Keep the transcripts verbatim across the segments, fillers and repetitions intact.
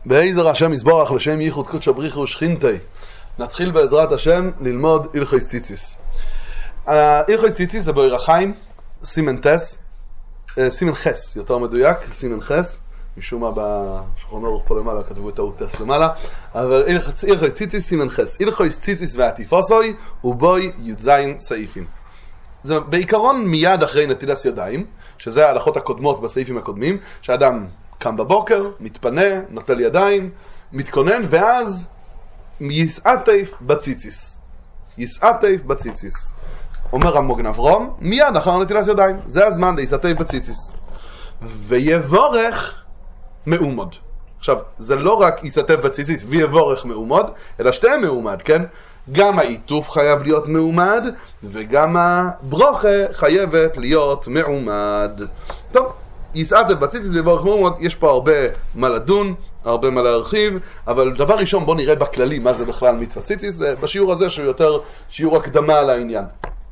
בעזר השם יסבורך לשם ייחוד קודשא בריחו ושכינתי. נתחיל בעזרת השם ללמוד הלכות ציציס. הלכות ציציס זה באור החיים, סימן טס, סימן חס, יותר מדויק, סימן חס. משום מה בשולחן ערוך פה למעלה כתבו את טעות טס למעלה, אבל הלכות ציציס סימן חס. הלכות ציציס והטיפוסוי ובוי י"ז סעיפים. זה בעיקרון מיד אחרי נטילת ידיים, שזה ההלכות הקודמות בסעיפים הקודמים, שאדם קם בבוקר, מתפנה, נוטל ידיים, מתכונן, ואז יסעטף בציציס. יסעטף בציציס. אומר המוגן אברום, מיד אחר נטילת ידיים. זה הזמן להיסעטף בציציס. ויבורך מאומד. עכשיו, זה לא רק יסעטף בציציס ויבורך מאומד, אלא שתי מאומד, כן? גם העיטוף חייב להיות מאומד, וגם הברוכה חייבת להיות מאומד. טוב. יסעטף בציציס ויבורך מאומד, יש פה הרבה מה לדון, הרבה מה להרחיב, אבל דבר ראשון בוא נראה בכללי מה זה בכלל מצוות ציציס, זה בשיעור הזה שהוא יותר שיעור הקדמה על העניין.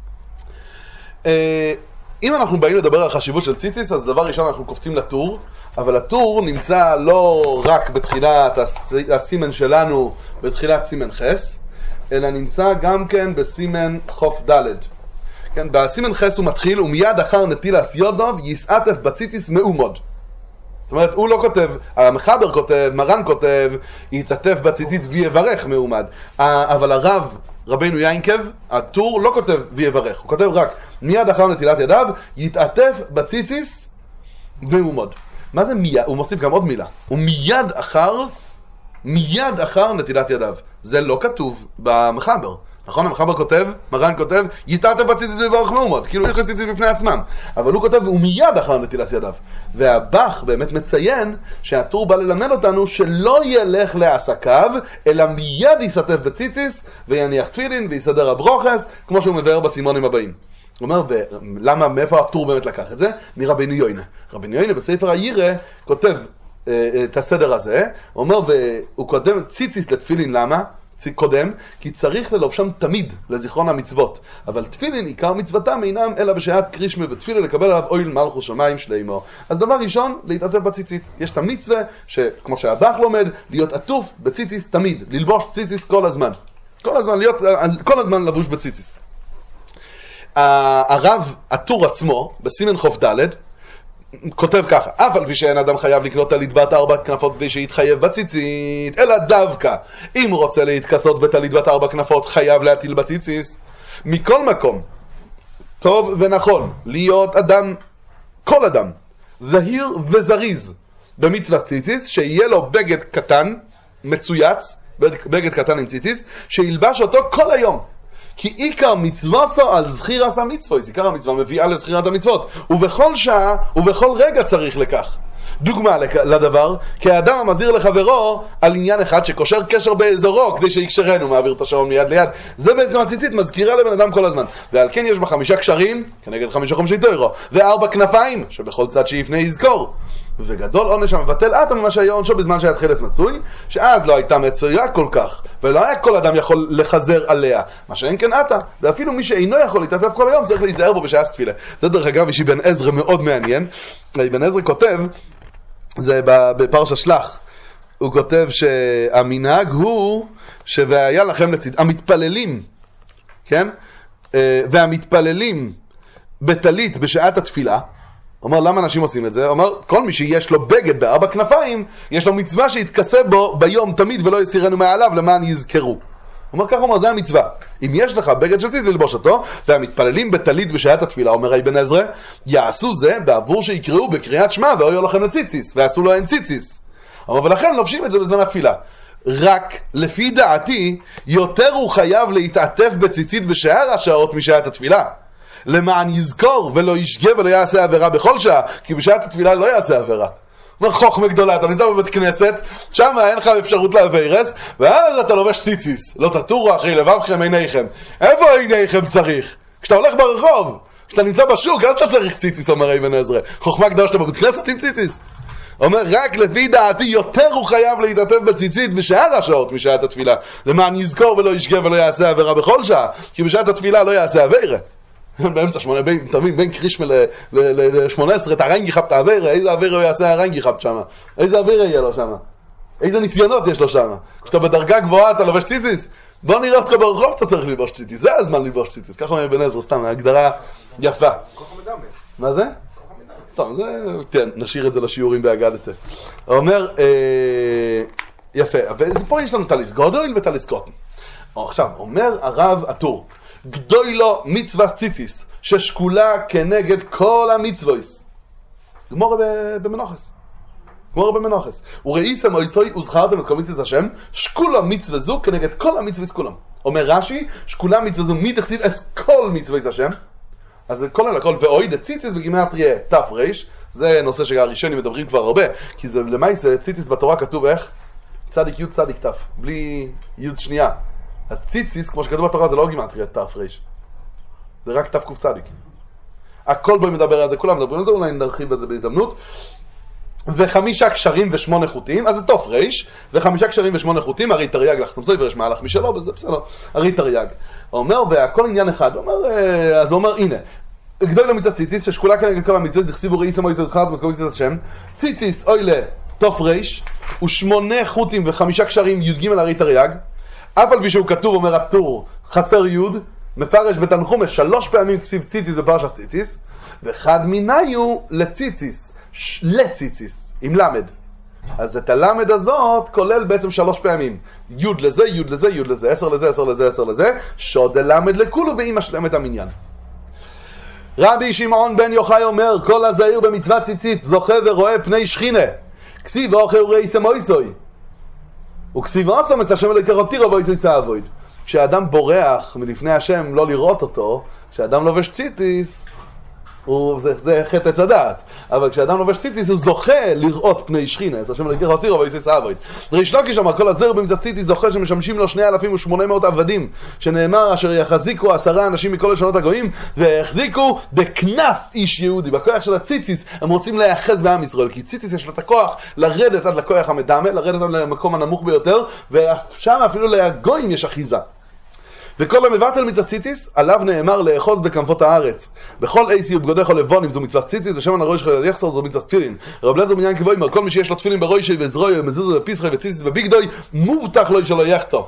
אם אנחנו באים לדבר על חשיבות של ציציס, אז דבר ראשון אנחנו קופצים לטור, אבל הטור נמצא לא רק בתחילת הסימן שלנו, בתחילת סימן חס, אלא נמצא גם כן בסימן חוף ד'. כן, בסימן חס הוא מתחיל, ומיד אחר נטילת ידיים יסעטף בציציס מאומד. זאת אומרת, הוא לא כותב, המחבר כותב, מרן כותב, יתעטף בציציס ויברך מאומד. אבל הרב, רבינו יינקב, הטור לא כותב ויברך, הוא כותב רק, מיד אחר נטילת ידיו, יתעטף בציציס מאומד. מה זה מיד? הוא מוסיף גם עוד מילה. הוא מיד אחר, מיד אחר נטילת ידיו. זה לא כתוב במחבר. נכון, המחבר כותב, מרן כותב, יתעטף בציציס ויברך מאומד, כאילו יש ציציס בפני עצמם. אבל הוא כותב, הוא מיד אחר נטילת ידיו. והבח באמת מציין שהטור בא ללמד אותנו שלא ילך לעסקיו, אלא מיד יסעטף בציציס, ויניח תפילין, ויסדר הברוכס, כמו שהוא מבאר בסימונים הבאים. הוא אומר, ולמה, מאיפה הטור באמת לקח את זה? מרבינו יוינה. רבינו יוינה בספר הירא כותב את הסדר הזה, הוא אומר, והוא קודם ציציס לתפילין, למה? קודם, כי צריך ללובשם תמיד לזיכרון המצוות, אבל תפילין עיקר מצוותם אינם אלא בשעת קרישמה ותפילין לקבל עליו אויל מלכות שמיים שלמה. אז דבר ראשון, להתעטף בציצית. יש את המצווה שכמו שהבח לומד, להיות עטוף בציציס תמיד, ללבוש ציציס כל הזמן. כל הזמן, להיות, כל הזמן לבוש בציציס. הרב הטור עצמו, בסימן חוף ד', כותב ככה, אף על פי שאין אדם חייב לקנות טלית בת ארבע כנפות כדי שיתחייב בציצית, אלא דווקא אם הוא רוצה להתכסות בטלית בת ארבע כנפות חייב להטיל בציציס. מכל מקום, טוב ונכון להיות אדם, כל אדם, זהיר וזריז במצוות ציציס, שיהיה לו בגד קטן, מצויץ, בגד קטן עם ציציס, שילבש אותו כל היום. כי עיקר מצוותו על זכירת המצוות, עיקר המצווה מביאה לזכירת המצוות, ובכל שעה ובכל רגע צריך לכך. דוגמה לדבר, כי האדם המזהיר לחברו על עניין אחד שקושר קשר באזורו כדי שיקשרנו, מעביר את השעון מיד ליד. זה בעצם הציצית מזכירה לבן אדם כל הזמן. ועל כן יש בה חמישה קשרים, כנגד חמישה חומשי תוירו, וארבע כנפיים, שבכל צד שיפנה יזכור. וגדול עונש המבטל אטם ממה שהיה עונשו בזמן שהיה תחילת מצוי, שאז לא הייתה מצויה כל כך, ולא היה כל אדם יכול לחזר עליה, מה שאין כן אטה, ואפילו מי שאינו יכול להתעטף כל היום צריך להיזהר בו בשעה תפילה. זה דרך אגב אישי בן עזרא מאוד מעניין. בן עזרא כותב, זה בפרשה שלח, הוא כותב שהמנהג הוא שהיה לכם לצד, המתפללים, כן? והמתפללים בטלית בשעת התפילה, אומר, למה אנשים עושים את זה? אומר, כל מי שיש לו בגד בארבע כנפיים, יש לו מצווה שיתכסה בו ביום תמיד ולא יסירנו מעליו למען יזכרו. אומר, כך אומר, זה המצווה. אם יש לך בגד של ציציס ללבוש אותו, והמתפללים בטלית בשעת התפילה, אומר אבן עזרא, יעשו זה בעבור שיקראו בקריאת שמע ואויו לכם לציציס, ועשו לו אין ציציס. אומר, ולכן לובשים את זה בזמן התפילה. רק לפי דעתי, יותר הוא חייב להתעטף בציצית בשאר השעות משעת התפילה. למען יזכור ולא ישגה ולא יעשה עבירה בכל שעה, כי בשעת התפילה לא יעשה עבירה. אומר, חוכמה גדולה, אתה נמצא בבית כנסת, שם אין לך אפשרות לעבירס, ואז אתה לובש ציציס. לא תטורו אחרי לבבכם עיניכם. איפה עיניכם צריך? כשאתה הולך ברחוב, כשאתה נמצא בשוק, אז אתה צריך ציציס, אומר אבן עזרא. חוכמה גדולה שאתה בבית כנסת עם ציציס. אומר, רק לפי דעתי יותר הוא חייב להתעטף בציצית בשאר השעות משעת התפילה. למען יזכור ולא ישגה ולא יעשה עבירה בכל שעה, כי בשעת התפילה לא יעשה עבירה. באמצע שמונה, תמיד בין קרישמה ל-שמונה עשרה, את הרנגי חפת העבירה, איזה עבירה הוא יעשה הרנגי חפת שמה? איזה עבירה יהיה לו שמה? איזה ניסיונות יש לו שם. כשאתה בדרגה גבוהה אתה לובש ציציס, בוא נראה אותך ברחוב, אתה צריך ללבוש ציציס, זה הזמן ללבוש ציציס. ככה אומר בן עזרא, סתם, הגדרה יפה. מה זה? טוב, זה, כן, נשאיר את זה לשיעורים באגדתה. הוא אומר, יפה, ופה יש לנו טליס גודל וטליס קוטן. עכשיו, אומר הרב הטור, גדולו מצווה ציציס, ששקולה כנגד כל המצוויס. גמור במנוחס. גמור במנוחס. וראיסם אויסוי וזכרתם את כל מצווס השם, שקולה מצווה זו כנגד כל המצוויס כולם. אומר רש"י, שקולה מצווה זו מי תכסיב את כל מצוויס השם. אז זה כל על הכל, ואוי דציציס בגימטריה תף ריש, זה נושא שהראשונים מדברים כבר הרבה, כי זה למעשה, ציציס בתורה כתוב איך? צדיק י' צדיק תף, בלי י' שנייה. אז ציציס, כמו שכתוב בתורה, זה לא גימטריה תף ריש. זה רק תף קוף צדיק. הכל בואי מדבר על זה, כולם מדברים על זה, אולי נרחיב על זה בהזדמנות. וחמישה קשרים ושמונה חוטים, אז זה תוף ריש, וחמישה קשרים ושמונה חוטים, הרי תרי"ג לך סמסוי ויש מהלך משלו, וזה בסדר, הרי תרי"ג. הוא אומר, והכל עניין אחד, הוא אומר, אז הוא אומר, הנה, גדול למצווה ציציס, ששקולה כנגד כל המצוות, דכסיבו ראיסם אויסוי זכרתם את כל מצוות השם, ציציס אוי לתוף ריש, ושמונה חוטים וחמישה קשרים י"ג הרי תרי"ג, אף על פי שהוא כתוב, אומר הטור, חסר י', מפרש בתנחומש, שלוש פעמים כסיב ציציס בפרשת ציציס, ואחד מיניו לציציס, לציציס, עם למד. אז את הלמד הזאת כולל בעצם שלוש פעמים. י' לזה, י' לזה, י' לזה, עשר לזה, עשר לזה, עשר לזה, שוד הלמד לכולו ואם משלם את המניין. רבי שמעון בן יוחאי אומר, כל הזעיר במצוות ציצית זוכה ורואה פני שכינה. כסיב אוכל ראיסם אויסוי. וכסיב אוסם את השם אלוהי כרותירו ואויסוי סעבוד. כשאדם בורח מלפני השם לא לראות אותו, כשאדם לובש ציציס, הוא, זה, זה חטא עץ הדעת. אבל כשאדם לובש ציציס הוא זוכה לראות פני שכינה. אז השם אלוהי כרותירו ואויסוי סעבוד. ריש לוקיש אמר, כל הזעיר במצוות ציצית זוכה שמשמשים לו שני אלפים ושמונה מאות עבדים, שנאמר אשר יחזיקו עשרה אנשים מכל לשונות הגויים והחזיקו בכנף איש יהודי. בכוח של הציציס הם רוצים להיאחז בעם ישראל, כי ציציס יש לו את הכוח לרדת עד לכוח המדמה, לרדת עד למקום הנמוך ביותר, ושם אפילו לגויים יש אחיזה. וכל המבטל מצוות ציציס, עליו נאמר לאחוז בכנפות הארץ. בכל אייסי ובגודך או לבונים זו מצוות ציציס, ושמן הראש יחסר זו מצוות תפילין. רב לזר בניין כבוי, מר כל מי שיש לו תפילין בראשי וזרוי ומזוזו ופיסחי וציציס וביגדוי, מובטח לו שלא יחתו.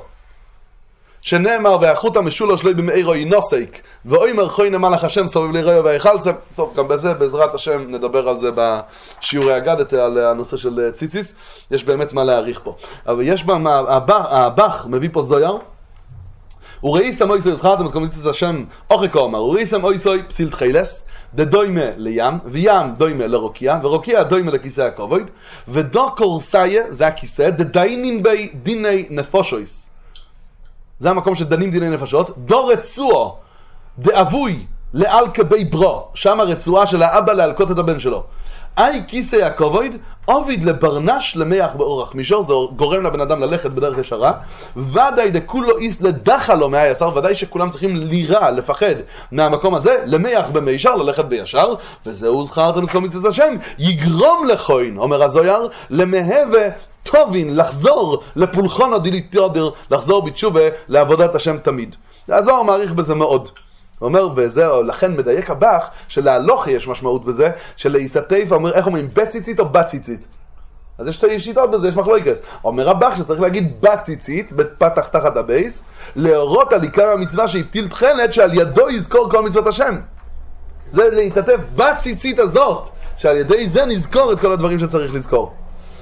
שנאמר והחוט המשולו שלוי במאירו ינוסק, ואוי מרחוי נמלך השם סובב ליראו והיחלצם. טוב, גם בזה בעזרת השם נדבר על זה בשיעורי אגדת, על הנושא של ציציס. יש באמת מה להעריך פה. אבל יש בה, הבח מביא פה זויר, וראיסם אויסוי זכרתם את כל מצוות השם אוכי אומר, וראיסם אויסוי פסיל תחילס, דדוימה לים, וים דוימה לרוקיה, ורוקיה דוימה לכיסא הכובד, ודו קורסאיה, זה הכיסא, דדיינין בי דיני נפושויס. זה המקום שדנים דיני נפשות. דו רצועו, דאבוי, לעל כבי ברו, שם הרצועה של האבא להלקות את הבן שלו. אי כיסא הכובד, עוביד לברנש למח באורח מישור, זה גורם לבן אדם ללכת בדרך ישרה, ודאי דכולו איס לדחה לו מהישר, ודאי שכולם צריכים לירה, לפחד מהמקום הזה, למח במישר, ללכת בישר, וזהו זכרתם את כל מצוות השם, יגרום לכהן, אומר הזויר, למהווה טובין, לחזור לפולחון הדיליטודר, לחזור בתשובה לעבודת השם תמיד. הזוהר מעריך בזה מאוד. הוא אומר, וזה, לכן מדייק הבח, שלהלוך יש משמעות בזה, שלהיסטף, אומר, איך אומרים, בציצית או בציצית? אז יש שתי שיטות בזה, יש מחלוקת. אומר הבח שצריך להגיד בציצית, בפתח תחת הבייס, להורות על עיקר המצווה שהפתיל תחילת, שעל ידו יזכור כל מצוות השם. זה להיסטף בציצית הזאת, שעל ידי זה נזכור את כל הדברים שצריך לזכור.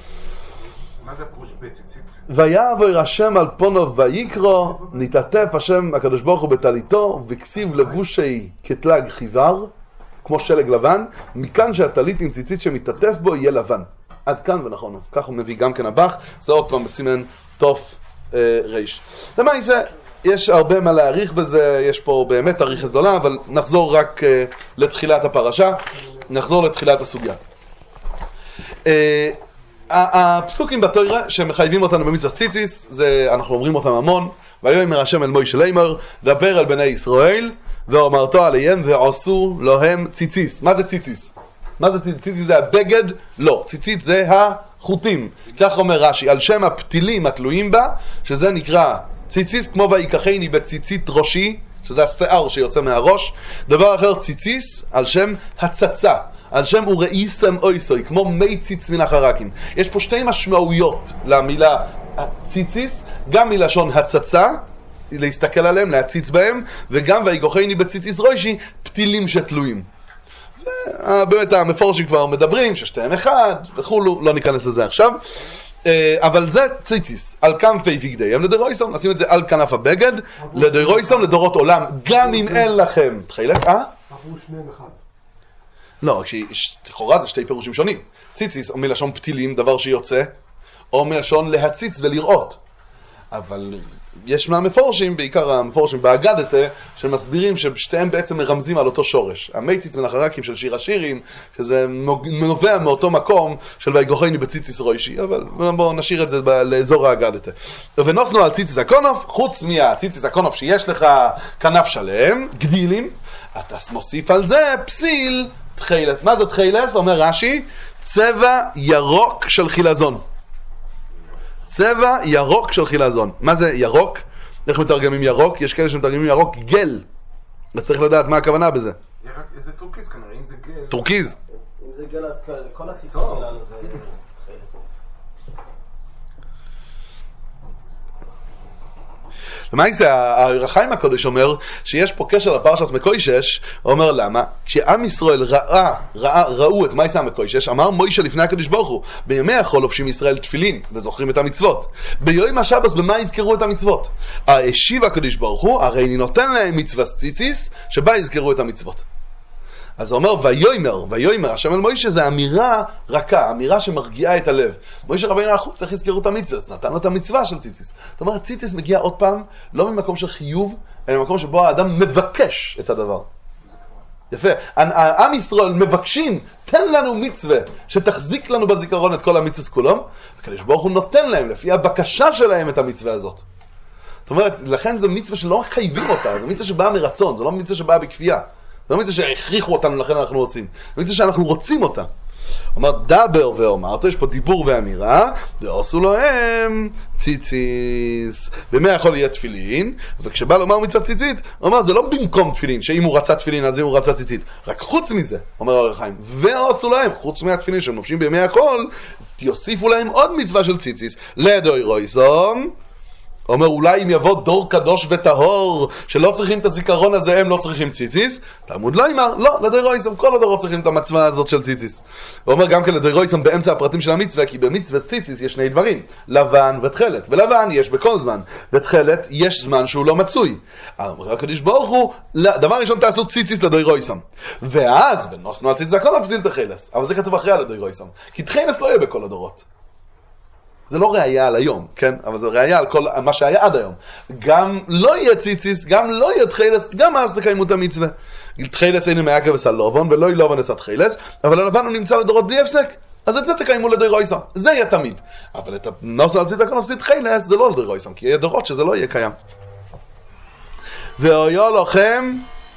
מה זה פירוש בציצית? ויעבור השם על פונו ויקרו, נתעטף השם הקדוש ברוך הוא בטליתו, וכסיב לבושי כתלג חיוור, כמו שלג לבן, מכאן שהטלית עם ציצית שמתעטף בו יהיה לבן. עד כאן ונכון, כך הוא מביא גם כן הבח, זה עוד פעם בסימן תוף אה, ריש. למעשה, יש הרבה מה להעריך בזה, יש פה באמת תאריך גדולה, אבל נחזור רק אה, לתחילת הפרשה, נחזור לתחילת הסוגיה. אה, הפסוקים בתורה שמחייבים אותנו במצוות ציציס, זה אנחנו אומרים אותם המון. ויאמר השם אל מוישה לאמור, דבר על בני ישראל ואמרתו עליהם ועשו להם ציציס. מה זה ציציס? מה זה ציציס? ציציס זה הבגד? לא. ציציס זה החוטים. כך אומר רש"י, על שם הפתילים התלויים בה, שזה נקרא ציציס, כמו ויקחני בציצית ראשי, שזה השיער שיוצא מהראש. דבר אחר ציציס על שם הצצה. על שם וראיסם אויסוי, כמו מי ציץ מן החרקים. יש פה שתי משמעויות למילה ציציס, גם מלשון הצצה, להסתכל עליהם, להציץ בהם, וגם ויגוחני בציציס רוישי, פתילים שתלויים. באמת המפורשים כבר מדברים ששתיהם אחד וכולו, לא ניכנס לזה עכשיו. אבל זה ציציס, על כנפי בגדיהם לדרויסום, נשים את זה על כנף הבגד, לדרויסום לדורות עולם, גם אם אין לכם תחילס, אה? עברו שניהם אחד. לא, לכאורה זה שתי פירושים שונים. ציציס או מלשון פתילים, דבר שיוצא, או מלשון להציץ ולראות. אבל יש מהמפורשים, בעיקר המפורשים באגדתה, שמסבירים ששתיהם בעצם מרמזים על אותו שורש. המייציץ מן החרקים של שיר השירים, שזה נובע מאותו מקום של ויגוחני בציציס רוישי, אבל בואו נשאיר את זה לאזור האגדתה. ונוסנו על ציציס הקונוף, חוץ מהציציס הקונוף שיש לך כנף שלם, גדילים, אתה מוסיף על זה פסיל תחילס. מה זה תחילס? אומר רש"י, צבע ירוק של חילזון. צבע ירוק של חילזון. מה זה ירוק? איך מתרגמים ירוק? יש כאלה שמתרגמים ירוק גל. אז צריך לדעת מה הכוונה בזה. זה טורקיז כנראה, אם זה גל. טורקיז. אם זה גל אז כל הסיפור שלנו זה... למעשה, הרחיים הקודש אומר שיש פה קשר לפרשת מקוישש, אומר למה? כשעם ישראל ראה, ראה, ראו את מייסה מקוישש, אמר מוישה לפני הקדוש ברוך הוא, בימי החול לובשים ישראל תפילין וזוכרים את המצוות. ביום השבס במה יזכרו את המצוות? השיב הקדוש ברוך הוא, הרי אני נותן להם מצווה ציציס, שבה יזכרו את המצוות. אז הוא אומר, ויאמר, ויאמר, השם אל מוישה, זה אמירה רכה, אמירה שמרגיעה את הלב. מוישה רבינו החוץ, צריך לזכרו את המצווה, נתנו את המצווה של ציציס. זאת אומרת, ציציס מגיע עוד פעם, לא ממקום של חיוב, אלא ממקום שבו האדם מבקש את הדבר. יפה. העם ישראל מבקשים, תן לנו מצווה, שתחזיק לנו בזיכרון את כל המצווה כולם, וכדי ברוך הוא נותן להם, לפי הבקשה שלהם את המצווה הזאת. זאת אומרת, לכן זו מצווה שלא חייבים אותה, זו מצווה שבאה מרצון, זו לא מצווה שבאה בכפייה. זה לא מצווה שהכריחו אותנו, לכן אנחנו רוצים. זה מצווה שאנחנו רוצים אותה. אומר, דבר ואומרת, יש פה דיבור ואמירה, ועשו להם ציציס. בימי יכול יהיה תפילין, וכשבא לומר מצוות ציצית, הוא אומר, זה לא במקום תפילין, שאם הוא רצה תפילין, אז אם הוא רצה ציצית. רק חוץ מזה, אומר אור החיים, ועשו להם, חוץ מהתפילין שהם נופשים בימי יכול, יוסיפו להם עוד מצווה של ציציס, לדוי רויסום, אומר, אולי אם יבוא דור קדוש וטהור, שלא צריכים את הזיכרון הזה, הם לא צריכים ציציס. תלמוד לא אמר, לא, לדוירויסם, כל הדורות צריכים את המצווה הזאת של ציציס. הוא אומר גם כן לדוירויסם באמצע הפרטים של המצווה, כי במצווה ציציס יש שני דברים, לבן ותחלת. ולבן יש בכל זמן, ותחלת יש זמן שהוא לא מצוי. אומר הקדוש ברוך הוא, דבר ראשון תעשו ציציס לדוירויסם. ואז, ונוסנו על ציציס הכל הפסיל תחילס. אבל זה כתוב אחרי על לדוירויסם. כי תחילס לא יהיה בכל הדורות. זה לא ראייה על היום, כן? אבל זה ראייה על כל מה שהיה עד היום. גם לא יהיה ציציס, גם לא יהיה תחילס, גם אז תקיימו את המצווה. תחילס אינו מעקב וסלובון, ולא ילובן עשה תחילס, אבל הלבן הוא נמצא לדורות בלי הפסק. אז את זה תקיימו לדוירויסם. זה יהיה תמיד. אבל את הנוסו על ציציס הכל נפסיד תחילס, זה לא לדוירויסם, כי יהיה דורות שזה לא יהיה קיים. ואויו לכם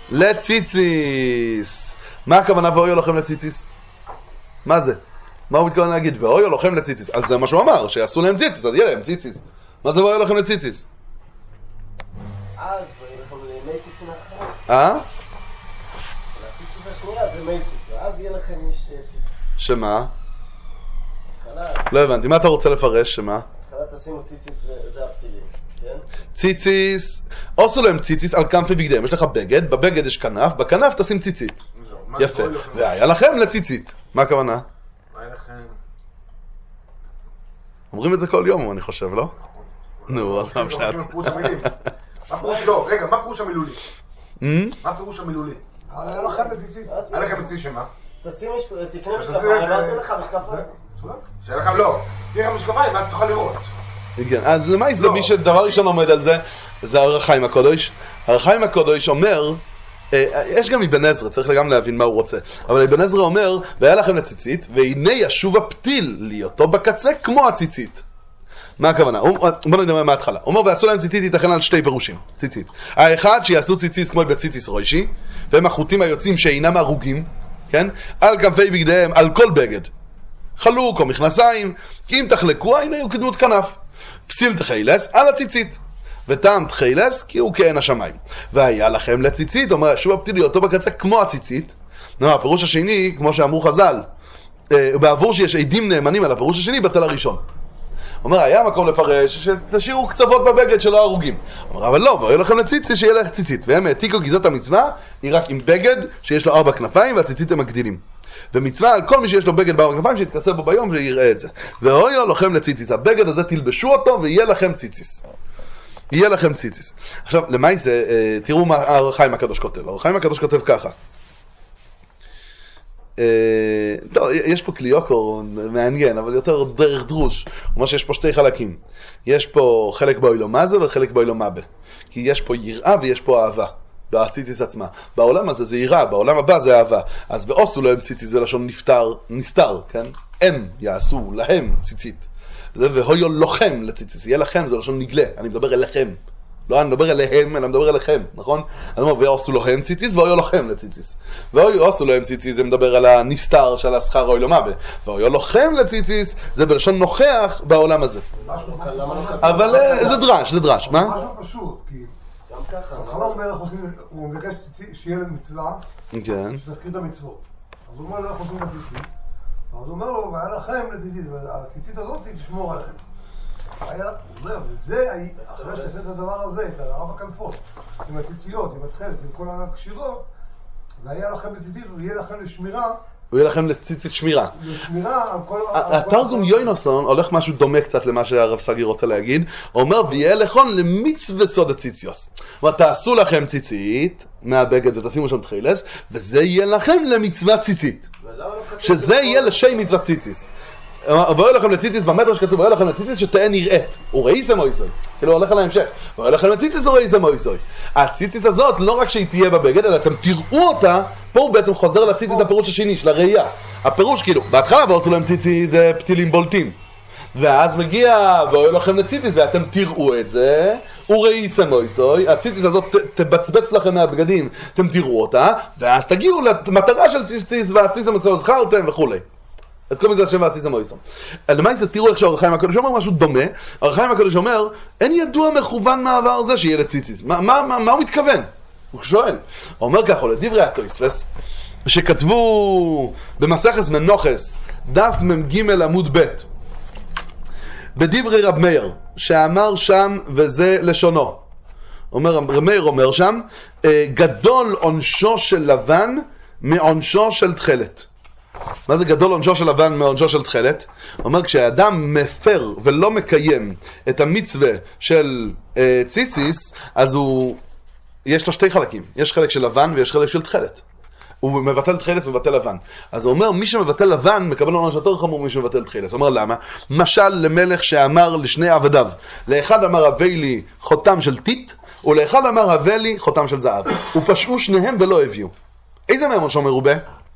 לציציס. מה הכוונה ואויו לכם לציציס? מה זה? מה הוא מתכוון להגיד? ואויו לכם לציציס. אז זה מה שהוא אמר, שיעשו להם ציציס, אז יהיה להם ציציס. מה זה ואויו לכם לציציס? אז ואויו לכם למי ציצים אחרים. אה? לציציס השנייה זה מי ציצים, אז יהיה לכם איש ציציס. שמה? חלק. לא הבנתי, מה אתה רוצה לפרש? שמה? חלק תשימו ציציס זה הפתילים, כן? ציציס, עשו להם ציציס על כנפי בגדיהם. יש לך בגד, בבגד יש כנף, בכנף תשים ציצית. יפה. והיה לכם לציצית. מה הכוונה? אומרים את זה כל יום, אני חושב, לא? נו, אז מה פשט? מה פירוש, לא, רגע, מה פירוש המילולי? מה פירוש המילולי? היה לכם לציצית. היה לכם לציצית שמה? תשים, תקנה משקפיים, ואז אין לך משקפיים. שיהיה לכם לא. תהיה לך משקפיים, ואז תוכל לראות. כן, אז למה זה מי שדבר ראשון עומד על זה? זה הר החיים הקודש. הר החיים הקודש אומר, יש גם אבן עזרא, צריך גם להבין מה הוא רוצה. אבל אבן עזרא אומר, והיה לכם לציצית, והנה ישוב הפתיל להיותו בקצה כמו הציצית. מה הכוונה? בוא נדבר מההתחלה. הוא אומר, ועשו להם ציצית ייתכן על שתי פירושים. ציצית. האחד, שיעשו ציציס כמו בציציס רוישי, והם החוטים היוצאים שאינם הרוגים, כן? על כנפי בגדיהם, על כל בגד. חלוק או מכנסיים, כי אם תחלקו, הנה יהיו כדמות כנף. פסיל תחילס על הציצית. וטעם תחילס כי הוא כעין השמיים. והיה לכם לציצית, אומר, שוב הפתיל להיותו בקצה כמו הציצית, לא, הפירוש השני, כמו שאמרו חז"ל, בעבור שיש עדים נאמנים על הפירוש השני, בטל הראשון. אומר, היה מקום לפרש שתשאירו קצוות בבגד שלא הרוגים. אומר, אבל לא, ויהיה לכם לציצי שיהיה לך ציצית. והם העתיקו כי זאת המצווה, היא רק עם בגד שיש לו ארבע כנפיים והציצית הם מגדילים. ומצווה על כל מי שיש לו בגד בארבע כנפיים שיתכסה בו ביום ויראה את זה. והויו לכם לציציס. הבגד הזה תלבשו אותו ויהיה לכם ציציס. יהיה לכם ציציס. עכשיו, למי זה, תראו מה הר חיים הקדוש כותב. הר חיים הקדוש כותב ככה. טוב, יש פה קליוקור מעניין, אבל יותר דרך דרוש. הוא אומר שיש פה שתי חלקים. יש פה חלק באוילום הזה וחלק באוילום אבא. כי יש פה יראה ויש פה אהבה. בציציס עצמה. בעולם הזה זה יראה, בעולם הבא זה אהבה. אז ועושו להם ציציס זה לשון נפטר, נסתר, כן? הם יעשו להם ציצית. זה והויו לוחם לציציס. יהיה לכם, זה לשון נגלה. אני מדבר אליכם. לא, אני מדבר אליהם, אני מדבר אליכם, נכון? אני אומר, ועשו להם ציציס, והיו לכם לציציס. ועשו להם ציציס, זה מדבר על הנסתר של השכר או אילומה. והיו לכם לציציס, זה בלשון נוכח בעולם הזה. אבל זה דרש, זה דרש. מה? משהו פשוט, כי החלה אומר, הוא מבקש שיהיה למצווה, שתזכיר את המצוות. אז הוא אומר לו, איך עושים את הציצית? אז הוא אומר לו, והיה לכם לציצית, והציצית הזאת תשמור עליכם. וזה, אחרי שתעשה את הדבר הזה, את ארבע כנפות, עם הציציות, עם התכלת, עם כל הקשירות, והיה לכם לציצית, ויהיה לכם לשמירה. ויהיה לכם לציצית שמירה. לשמירה, על כל... התרגום יוינוסון הולך משהו דומה קצת למה שהרב סגי רוצה להגיד. הוא אומר, ויהיה לכם למצווה סוד הציציוס. זאת תעשו לכם ציצית מהבגד ותשימו שם תחילס, וזה יהיה לכם למצווה ציצית. שזה יהיה לשי מצווה ציציס. ויהיה לכם לציציס, במדרש כתוב, ויהיה לכם לציציס שתהיה נראית. הוא ראיסם אויסוי. כאילו הולך על ההמשך. ויהיה לכם לציציס הוא ראיסם אויסוי. הציציס הזאת, לא רק שהיא תהיה בבגד, אלא אתם תראו אותה, פה הוא בעצם חוזר לציציס הפירוש השני, של הראייה. הפירוש כאילו, בהתחלה ועשו להם ציציס זה פתילים בולטים. ואז מגיע, ויהיה לכם לציציס, ואתם תראו את זה, הוא ראיסם אויסוי. הציציס הזאת תבצבץ לכם מהבגדים, אתם תראו אותה, ואז תגיעו למטרה של ציציס, ועשיתם אז זכרתם וכולי. אז כל מזה השם ועשיסם אויסם. למה זה תראו איך שהאור החיים הקדוש אומר משהו דומה. האור החיים הקדוש אומר, אין ידוע מכוון מעבר זה שיהיה לציציס. מה, מה, מה, מה הוא מתכוון? הוא שואל. הוא אומר ככה, לדברי התוספות, שכתבו במסכת מנוחס, דף מ"ג עמוד ב', בדברי רב מאיר, שאמר שם, וזה לשונו. אומר, רב מאיר אומר שם, גדול עונשו של לבן מעונשו של תכלת. מה זה גדול עונשו של לבן מעונשו של תכלת? הוא אומר, כשאדם מפר ולא מקיים את המצווה של אה, ציציס, אז הוא, יש לו שתי חלקים. יש חלק של לבן ויש חלק של תכלת. הוא מבטל תכלת ומבטל לבן. אז הוא אומר, מי שמבטל לבן מקבל עונש יותר חמור ממי שמבטל תכלת. הוא אומר, למה? משל למלך שאמר לשני עבדיו, לאחד אמר הביא לי חותם של טיט, ולאחד אמר הביא לי חותם של זהב. ופשעו שניהם ולא הביאו. איזה מהם עונשו מרובה?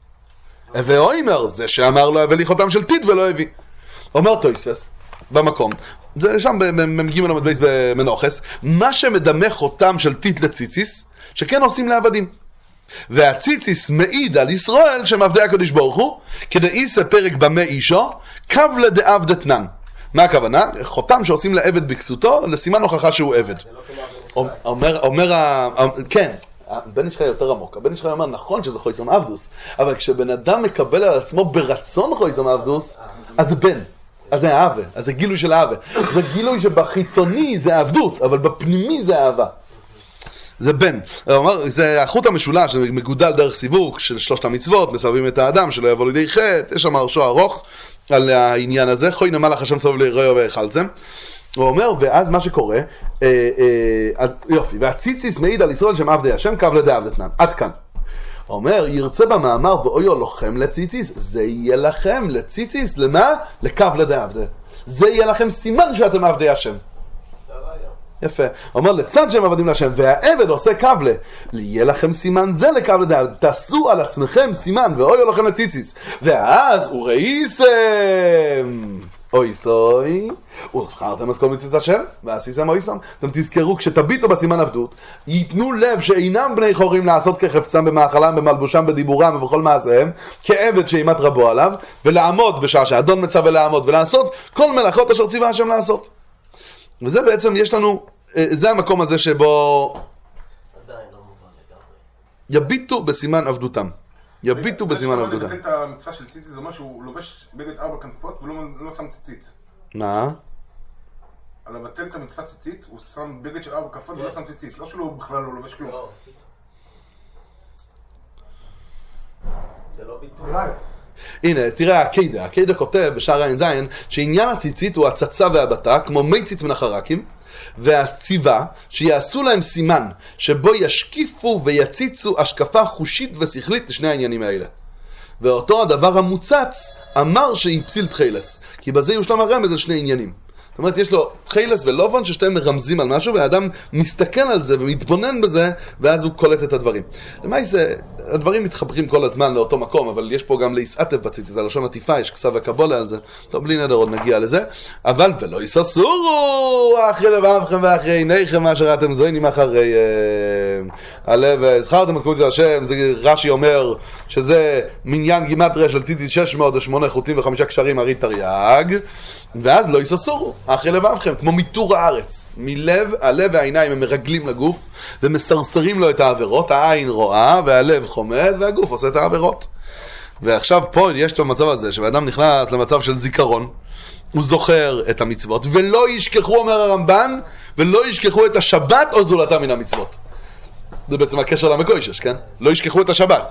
ואוימר, זה שאמר לו הביא לי חותם של טיט ולא הביא. אומר תוספות במקום, זה שם במ"ג עמוד ב' במנוחס, מה שמדמה חותם של טיט לציציס, שכן עושים לעבדים. והציציס מעיד על ישראל שמעבדי הקדוש ברוך הוא, כדי איסה פרק במה אישו, קו לדאב דתנן. מה הכוונה? חותם שעושים לעבד בכסותו, לסימן הוכחה שהוא עבד. אומר, אומר, כן, הבן איש חי יותר עמוק. הבן איש חי אומר, נכון שזה חויסון עבדוס, אבל כשבן אדם מקבל על עצמו ברצון חויסון עבדוס, אז זה בן, אז זה אהבה, אז זה גילוי של אהבה. זה גילוי שבחיצוני זה עבדות, אבל בפנימי זה אהבה. זה בן. אומר, זה החוט המשולש, זה מגודל דרך סיווג של שלושת המצוות, מסבים את האדם שלא יבוא לידי חטא, יש שם הרשו ארוך על העניין הזה, חוי נמלך השם סובב ליראו והחלצם. הוא אומר, ואז מה שקורה, אה, אה, אז יופי, והציציס מעיד על ישראל שם עבדי השם, קו לדאב דתנן. עד כאן. הוא אומר, ירצה במאמר, ואויו לוחם לציציס, זה יהיה לכם לציציס, למה? לקו לדאב דתנן. זה יהיה לכם סימן שאתם עבדי השם. יפה. הוא אומר, לצד שהם עבדים להשם, והעבד עושה קבלה, יהיה לכם סימן זה לקבלה דעה, תעשו על עצמכם סימן, ואוי לכם לציציס. ואז, וראיסם, אוי סוי, וזכרתם אז כל מצוות השם, ועשיסם אוי סם. אתם תזכרו, כשתביטו בסימן עבדות, ייתנו לב שאינם בני חורים לעשות כחפצם במאכלם, במלבושם, בדיבורם ובכל מעשיהם, כעבד שאימת רבו עליו, ולעמוד בשעה שהאדון מצווה לעמוד, ולעשות כל מלאכות אשר ציווה השם לעשות. וזה בעצם יש לנו, זה המקום הזה שבו יביטו בסימן עבדותם. יביטו בסימן עבודה. זה שבא לבטל את המצווה של ציצית, זה אומר שהוא לובש בגד ארבע כנפות ולא שם ציצית. מה? על לבטל את המצווה ציצית, הוא שם בגד של ארבע כנפות ולא שם ציצית. לא שלו בכלל לא לובש כלום. זה לא ביטוי. הנה, תראה, הקיידה, הקיידה כותב בשער עין זין שעניין הציצית הוא הצצה והבטה, כמו מי ציץ מן החרקים, והציבה שיעשו להם סימן שבו ישקיפו ויציצו השקפה חושית ושכלית לשני העניינים האלה. ואותו הדבר המוצץ אמר שהיא פסיל תחילס, כי בזה יושלם הרמז על שני עניינים. זאת אומרת, יש לו תחילס ולובן ששתיהם מרמזים על משהו, והאדם מסתכל על זה ומתבונן בזה, ואז הוא קולט את הדברים. למעשה, הדברים מתחברים כל הזמן לאותו מקום, אבל יש פה גם להסעטף בציצית, זה לשון עטיפה, יש כסף וקבולה על זה. טוב, בלי נדר עוד נגיע לזה. אבל ולא יססורו אחרי לבבכם ואחרי עיניכם אשר אתם זוינים אחרי הלב. זכרתם אז קוראים השם, זה רש"י אומר שזה מניין גימטריה של ציצית שש מאות ושמונה חוטים וחמישה קשרים הרי תרי"ג, ואז לא יססורו אחרי לבבכם, כמו מיתור הארץ. מלב, הלב והעיניים הם מרגלים לגוף ומסרסרים לו את העבירות, העין רואה והלב חומד והגוף עושה את העבירות. ועכשיו פה יש את המצב הזה שבאדם נכנס למצב של זיכרון, הוא זוכר את המצוות, ולא ישכחו, אומר הרמב"ן, ולא ישכחו את השבת או זולתה מן המצוות. זה בעצם הקשר למקוישש, כן? לא ישכחו את השבת.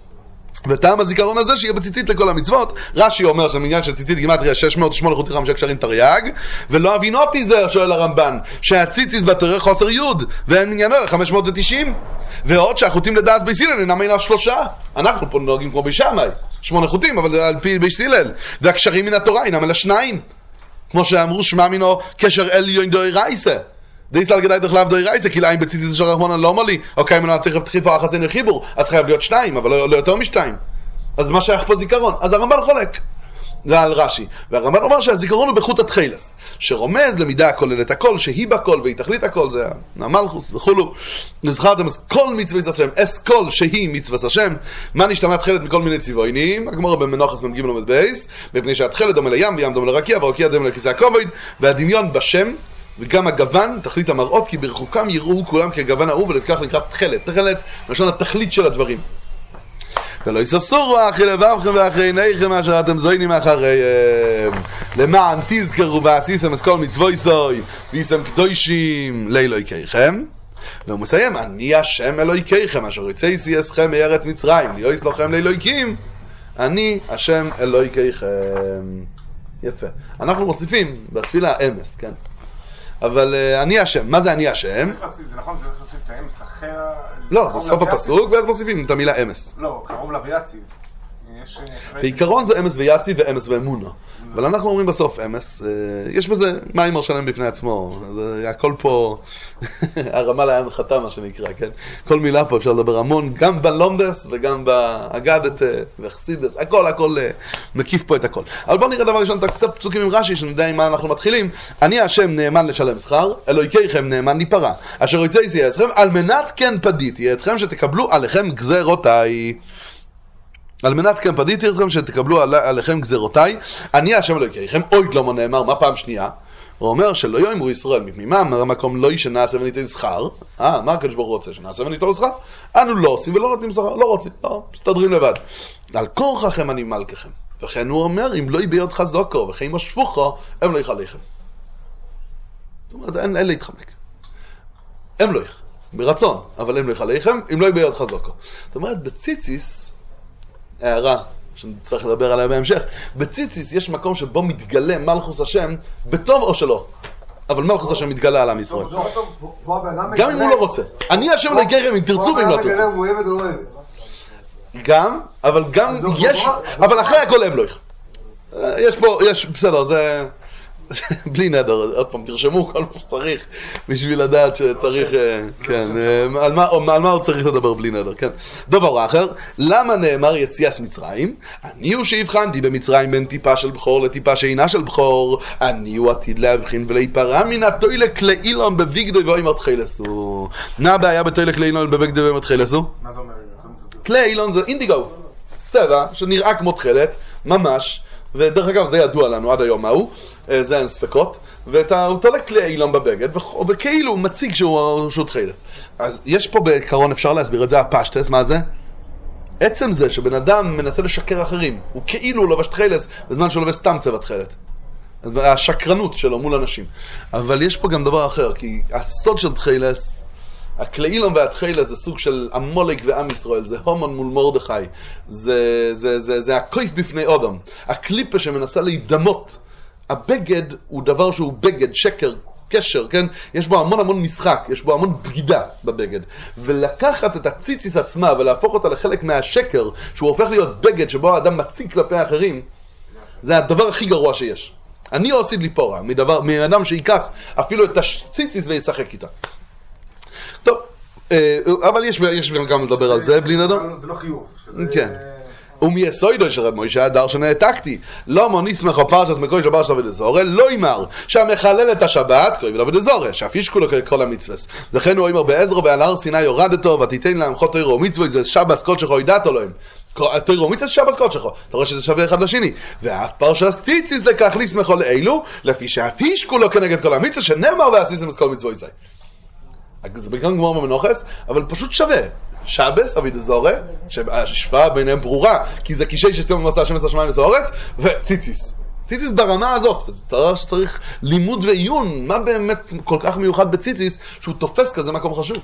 וטעם הזיכרון הזה שיהיה בציצית לכל המצוות. רש"י אומר שמניין של ציצית גימטריה שש מאות ושמונה חוטים וחמישה קשרים תרי"ג, ולא הבינותי זה, שואל הרמב"ן, שהציציס בתורה חוסר יוד ואין עניינו אלא חמש מאות ותשעים, ועוד שהחוטים לדעת בייס הלל אינם מן שלושה. אנחנו פה נוהגים כמו בית שמאי, שמונה חוטים, אבל על פי בייס הלל, והקשרים מן התורה אינם אלא שניים, כמו שאמרו שמע מינו קשר עליון דאורייתא. דייסל גדאי דחלב דאורייתא, כי לעין בציציס של רחמנא לא אומר לי, אוקיי, מנו תכף תחיפה אחסין לחיבור, אז חייב להיות שתיים, אבל לא, לא יותר משתיים. אז מה שייך פה זיכרון? אז הרמב"ן חולק. זה על רש"י. והרמב"ן אומר שהזיכרון הוא בחוט התחילס, שרומז למידה הכוללת הכל, שהיא בכל והיא תכלית הכל, זה המלכוס וכולו. נזכרתם אז כל מצוות השם, אס כל שהיא מצוות השם, מה נשתנה תחילת מכל מיני צבעונים, הגמרא במנוחס מ"ג לומד בייס, מפני שהתחילת דומה לים וים דומה לרקיע, והרקיע דומה לכיסא הכובד, והדמיון בשם, וגם הגוון, תכלית המראות, כי ברחוקם יראו כולם כגוון ההוא, ולכך נקרא תחילת. תחילת, לשון התכלית של הדברים. ולא יססורו אחרי לבבכם ואחרי עיניכם אשר אתם זוינים אחריהם, למען תזכרו ועשיתם את כל מצוותיי ועשיתם קדושים לאלוהיכם. והוא מסיים, אני השם אלוהיכם אשר הוצאתי אתכם מארץ מצרים להיות לכם לאלוהיקים, אני השם אלוהיכם. יפה. אנחנו מוסיפים בתפילה אמס, כן? אבל אני השם. מה זה אני השם? זה נכון שצריך להוסיף את האמס אחר? לא, זה סוף הפסוק ואז מוסיפים את המילה אמס. לא, קרוב לוויציב. בעיקרון זה אמס ויציב ואמס ואמונה, אבל אנחנו אומרים בסוף אמס. יש בזה מים שלם בפני עצמו, הכל פה הרמה להנחתה מה שנקרא, כן? כל מילה פה אפשר לדבר המון, גם בלומדס וגם באגדת וחסידס, הכל הכל מקיף פה את הכל. אבל בואו נראה דבר ראשון את הקצת פסוקים עם רש"י שנדע עם מה אנחנו מתחילים. אני השם נאמן לשלם שכר, אלוהיכם נאמן להיפרע, אשר הוצאתי אתכם על מנת כן פדיתי אתכם שתקבלו עליכם גזרותיי. על מנת כן פדיתי אתכם שתקבלו עליכם גזרותיי, אני השם אלוהיכם. עוד לא נאמר, מה פעם שנייה? הוא אומר שלא יאמרו ישראל מפנימה, המקום לא שנעשה וניתן שכר. אה, מה הקדוש ברוך הוא רוצה? שנעשה וניתן שכר? אנו לא עושים ולא נותנים שכר, לא רוצים, לא, מסתדרים לבד. על כורחכם אני מלככם. וכן הוא אומר, אם לא יביוד חזוקו וכן משפוחו, הם לא יחליכם. זאת אומרת, אין, אין להתחמק. הם לא יח, ברצון, אבל הם לא יחליכם, אם לא יביוד חזוקו. זאת אומרת, בציציס, הערה שצריך לדבר עליה בהמשך, בציציס יש מקום שבו מתגלה מלכוס השם בטוב או שלא, אבל מלכוס השם מתגלה על עם ישראל גם אם הוא לא רוצה. אני השם אלוהיכם אם תרצו ואם לא תרצו, גם, אבל גם יש, אבל אחרי הכל הם לא יח. יש פה, יש, בסדר, זה בלי נדר, עוד פעם תרשמו כל מה שצריך בשביל לדעת שצריך, כן, על מה, על מה הוא צריך לדבר בלי נדר, כן. דבר אחר, למה נאמר יציאת מצרים? אני הוא שהבחנתי במצרים בין טיפה של בחור לטיפה שאינה של בחור, אני הוא עתיד להבחין ולהיפרע מן התוילק לאילון בבגדוי ואומר תחילסו. מה הבעיה בתוילק לאילון בבגדוי ואומר תחילסו? מה זה אומר? כלי אילון זה אינדיגו, צבע שנראה כמו תחילת, ממש, ודרך אגב זה ידוע לנו עד היום מהו, זה אין ספקות, והוא תולק כלי אילון בבגד, וכאילו הוא מציג שהוא תחילס. אז יש פה בעיקרון, אפשר להסביר את זה, הפשטס, מה זה? עצם זה שבן אדם מנסה לשקר אחרים, הוא כאילו לובש תחילס בזמן שהוא לובש סתם צבע תחילת. אז השקרנות שלו מול אנשים. אבל יש פה גם דבר אחר, כי הסוד של תחילס, הכלאילום והתחילס זה סוג של המולק ועם ישראל, זה הומון מול מורדכי, זה, זה, זה, זה הכויף בפני אודם, הקליפה שמנסה להידמות. הבגד הוא דבר שהוא בגד, שקר, קשר, כן? יש בו המון המון משחק, יש בו המון בגידה בבגד. ולקחת את הציציס עצמה ולהפוך אותה לחלק מהשקר, שהוא הופך להיות בגד שבו האדם מציג כלפי האחרים, זה הדבר הכי גרוע שיש. אני עושה לי פורה, מדבר, מאדם שיקח אפילו את הציציס וישחק איתה. טוב, אבל יש, יש גם לדבר על זה, בלי נדון. זה לא חיוב. כן. ומייסוידו שרב מוישה הדר שנעתקתי לא מוניס מחו פרשס מקוי של פרשת עבד הזוהרה לא ימר שהמחלל את השבת קוי ולעבד הזוהרה שהפישקו לו כל המצווס לכן הוא אומר בעזרו ועל הר סיני יורדתו ותיתן להם חוד תוירו מצווה זה שבס קודשכו ידעתו להם תוירו מצווה שבס קודשכו אתה רואה שזה שווה אחד לשני ואף פרשס ציציס לכך נסמכו לאלו לפי שהפישקו לו כנגד כל המצווה שנאמר ועשיתם את כל מצווה זה זה בעיקר גמור במנוחס אבל פשוט שווה שבס, אביד הזורה, שהשוואה ביניהם ברורה, כי זה קישי שסתיום במסע השם עשר שמיים וסעורץ, וציציס. ציציס ברמה הזאת, וזה שצריך לימוד ועיון, מה באמת כל כך מיוחד בציציס, שהוא תופס כזה מקום חשוב.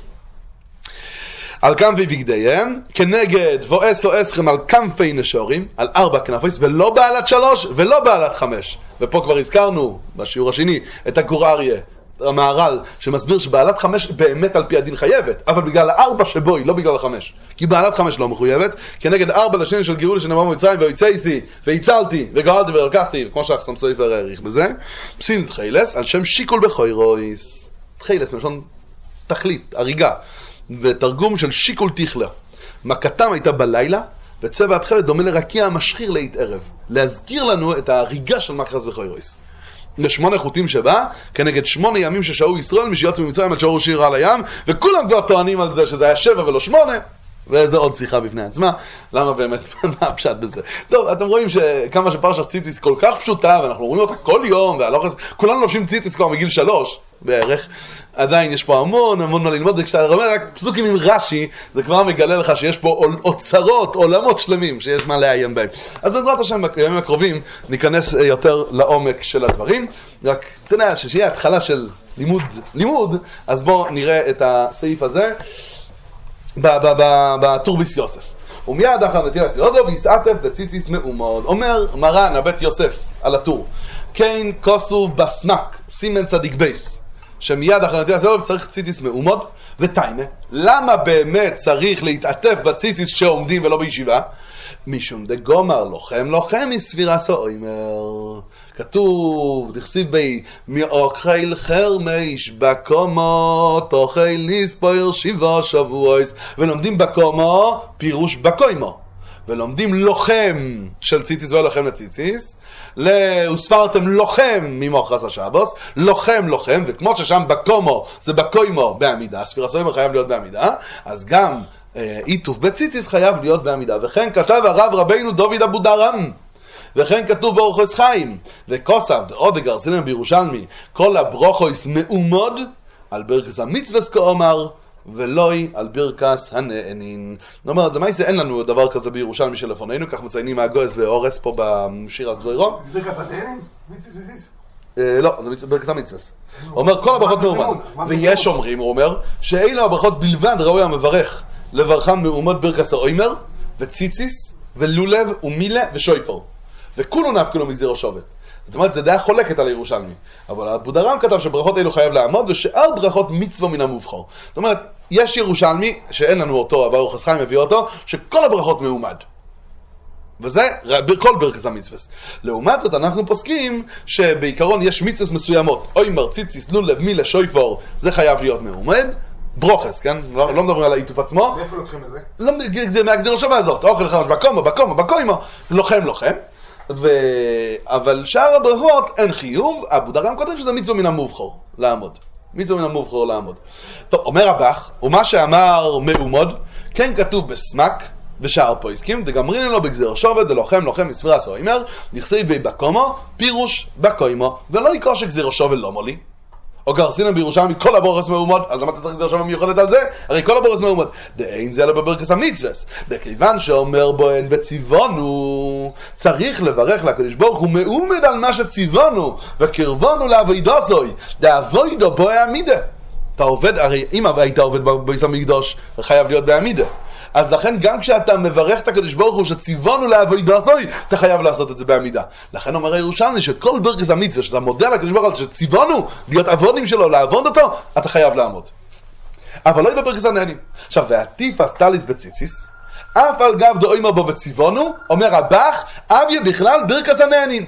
על כנפי בגדיהם, כנגד ואס או אסכם על כנפי נשורים, על ארבע כנפויס, ולא בעלת שלוש, ולא בעלת חמש. ופה כבר הזכרנו, בשיעור השני, את הגור אריה, המהר"ל, שמסביר שבעלת חמש באמת על פי הדין חייבת, אבל בגלל הארבע שבוי, לא בגלל החמש. כי בעלת חמש לא מחויבת, כנגד ארבע לשני של גירול שנאמר במצרים, והוצאיסי, והצלתי, וגאלתי ולקחתי, כמו שהחסם סופר העריך בזה, פסין תחילס, על שם שיקול בחוירויס. תחילס, מלשון תכלית, הריגה, ותרגום של שיקול תיכלה. מכתם הייתה בלילה, וצבע התחילת דומה לרקיע המשחיר לעת ערב, להזכיר לנו את הריגה של מחרס בחוירויס. לשמונה חוטים שבה, כנגד שמונה ימים ששהו ישראל משיוצאו ממצרים עד שערו שירה על הים, וכולם כבר טוענים על זה שזה היה שבע ולא שמונה, וזה עוד שיחה בפני עצמה, למה באמת, מה הפשט בזה? טוב, אתם רואים שכמה שפרשת ציציס כל כך פשוטה, ואנחנו רואים אותה כל יום, והלוחס, כולנו לובשים ציציס כבר מגיל שלוש, בערך, עדיין יש פה המון, המון מה ללמוד, וכשאתה אומר רק פסוקים עם רש"י, זה כבר מגלה לך שיש פה אוצרות, עולמות שלמים, שיש מה לאיים בהם. אז בעזרת השם, בימים הקרובים, ניכנס יותר לעומק של הדברים, רק תנאה, שיהיה התחלה של לימוד, לימוד, אז בואו נראה את הסעיף הזה, בטורביס יוסף. ומיד אחר נטיל הסיודו ויסעטף בציציס מאומוד. אומר מרן הבית יוסף על הטור, כן כוסו בסנק, סימן צדיק בייס, שמיד אחר נטיל הסיודו צריך ציציס מאומוד וטיימה. למה באמת צריך להתעטף בציציס שעומדים ולא בישיבה? משום דגומר לוחם לוחם מספירה סוימר. כתוב, תכסיב בי, מאוכל חרמש בקומו, תאכל נספויר שבעה שבועס, ולומדים בקומו, פירוש בקוימו. ולומדים לוחם של ציציס ולוחם לציציס, וספרתם לוחם ממוחרס השבוס, לוחם לוחם, וכמו ששם בקומו זה בקוימו בעמידה, ספירה סוימר חייב להיות בעמידה, אז גם איתוף בציציס חייב להיות בעמידה. וכן כתב הרב רבינו דוד אבודרם, וכן כתוב באורח חיים, וכוסף דאודגר סינם בירושלמי, כל הברוכויס מאומוד על ברכס המצווס כאומר, ולוי על ברכס הנענין. זאת אומרת, זה מייסה, אין לנו דבר כזה בירושלמי שלפוננו, כך מציינים מהגויס ואורס פה בשיר הזוירו. זה ברכס הנענין? מצווס? לא, זה ברכס המצווס. הוא אומר, כל הברכות מאומד. ויש אומרים, הוא אומר, שאילו הברכות בלבד ראוי המברך לברכם מאומד ברכס האוימר, וציציס, ולולב, ומילה, ושויפור. וכולו נפקו לו מגזיר השובט. זאת אומרת, זה דעה חולקת על הירושלמי. אבל אבודרם כתב שברכות אלו חייב לעמוד, ושאר ברכות מצווה מן המובחר. זאת אומרת, יש ירושלמי, שאין לנו אותו, אבל אורח חיים מביא אותו, שכל הברכות מאומד. וזה כל ברכס המצווס. לעומת זאת, אנחנו פוסקים שבעיקרון יש מצווס מסוימות. אוימר, ציציס, לולב, מילה, שויפור, זה חייב להיות מאומד. ברוכס, כן? לא, לא מדברים על העיטוף עצמו. מאיפה לוקחים את זה? לא, זה מהגזיר השווה הזאת. אוכל חמש בקומו, בקומו, בקוימו, לוחם, לוחם. ו... אבל שאר הברכות אין חיוב. אבודרם כותב שזה מצווה מן המובחר לעמוד. מצווה מן המובחר לעמוד. טוב, אומר הבח, ומה שאמר מאומוד, כן כתוב בסמק, ושאר פויסקים, דגמרינו לו בגזיר השווה, דלוחם, לוחם, מספירה סוימר, נכסי בי בקומו, פירוש בקוימו, ולא יקרא שגזיר השווה לא מולי. או גרסינן בירושלמי כל הבורס מאומד, אז למה אתה צריך לרשום מיוחדת על זה? הרי כל הבורס מאומד. דאין זה אלא בברכס המצווס, בכיוון שאומר בוהן וציוונו, צריך לברך לקדוש ברוך הוא מאומד על מה שציוונו, וקרבנו לעבודתו, דעבודו בו העמידה. אתה עובד, הרי אם היית עובד בבית המקדש, חייב להיות בעמידה. אז לכן גם כשאתה מברך את הקדוש ברוך הוא שציוונו לעבודתו, אתה חייב לעשות את זה בעמידה. לכן אומר הירושלמי שכל ברכס המצווה, שאתה מודה לקדוש ברוך הוא שציוונו להיות עבודים שלו, לעבוד אותו, אתה חייב לעמוד. אבל לא בברכס הנהנים. עכשיו, ועטיף אסטליס בציציס, אף על גב דאמר בו וציוונו, אומר הבח, אביה בכלל ברכס הנהנים.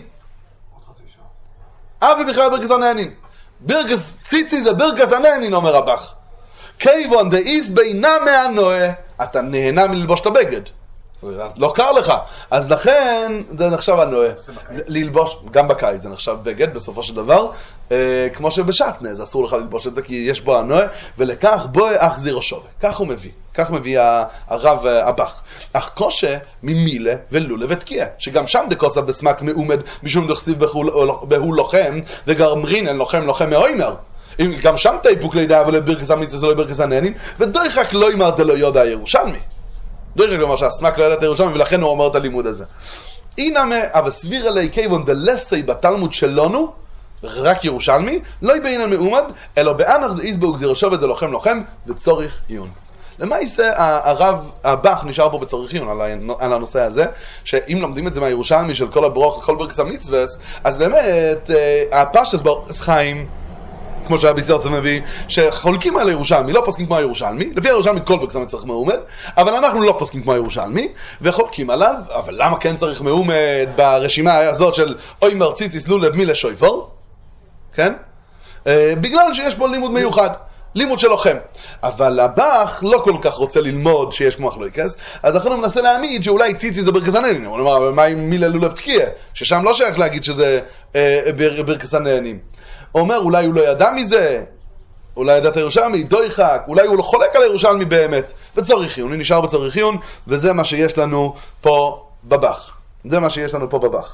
אביה בכלל ברכס הנהנים. ברכס ציצי זה ברכס הנהנין, אומר הבח. כיוון דאיס בינה מהנועה, אתה נהנה מללבוש את הבגד. לא קר לך. אז לכן, זה נחשב הנועה. ללבוש, גם בקיץ זה נחשב בגד בסופו של דבר, אה, כמו שבשעטנז, זה אסור לך ללבוש את זה, כי יש בו הנועה, ולכך בו אחזיר שווה. כך הוא מביא. כך מביא הרב הבח. אך קושה ממילה ולולה ותקיע, שגם שם דקוסה בסמק מאומד, משום דחסיב בהוא לוחם, וגרמרין אין לוחם לוחם מאוימר. גם שם תאיפוק לידע, אבל ברכס המצווה זה לא ברכס הנהנין, ודויחק לא אמרת לא יודע הירושלמי. דויחק לא אמר שהסמק לא ידעת הירושלמי, ולכן הוא אומר את הלימוד הזה. אינמה, אבל סביר עלי כיוון דלסי בתלמוד שלנו, רק ירושלמי, לא יבאינן מאומד, אלא באנח דאיס בו גזיר שווה דלוחם לוחם, וצורך עיון. למעשה הרב הבח נשאר פה בצורך עיון על הנושא הזה, שאם לומדים את זה מהירושלמי של כל הברוך, כל ברכס המצווה, אז באמת הפשטס ברכס חיים, כמו שהרבי סרצה מביא, שחולקים על הירושלמי, לא פוסקים כמו הירושלמי, לפי הירושלמי כל ברכס המצווה צריך מאומד, אבל אנחנו לא פוסקים כמו הירושלמי, וחולקים עליו, אבל למה כן צריך מאומד ברשימה הזאת של אוי מרציציס לולב מילה שויפור? כן? בגלל שיש פה לימוד מיוחד. לימוד של לוחם. אבל הבח לא כל כך רוצה ללמוד שיש מוח לא יקס, אז לכן הוא מנסה להעמיד שאולי ציצי זה ברכס הנהנים. הוא אומר, אבל מה עם מילה לולב תקיע? ששם לא שייך להגיד שזה אה, בר, ברכס הנהנים. הוא אומר, אולי הוא לא ידע מזה, אולי ידע את הירושלמי, דויחק, אולי הוא לא חולק על הירושלמי באמת. וצורך עיון, הוא נשאר בצורך עיון, וזה מה שיש לנו פה בבח. זה מה שיש לנו פה בבח.